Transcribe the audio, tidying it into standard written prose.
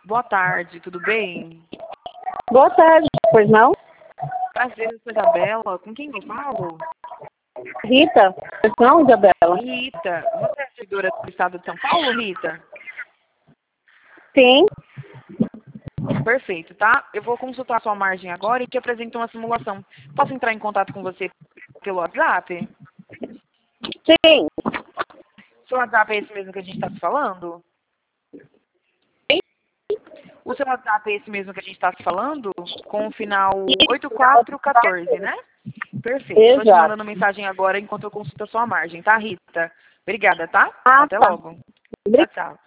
Boa tarde, tudo bem? Boa tarde, pois não? Prazer, eu sou Isabela. Com quem eu falo? Rita, pois não, Isabela? Rita. Você é servidora do Estado de São Paulo, Rita? Sim, Perfeito, tá? Eu vou consultar a sua margem agora e te apresento uma simulação. Posso entrar em contato com você pelo WhatsApp? sim. Seu WhatsApp é esse mesmo que a gente está se falando? O seu WhatsApp é esse mesmo que a gente está se falando? Com o final 8414, né? Perfeito. Estou te Exato. mandando mensagem agora enquanto eu consulto a sua margem, tá, Rita? Obrigada, tá? Ah, Até tá. logo. Tchau, tchau.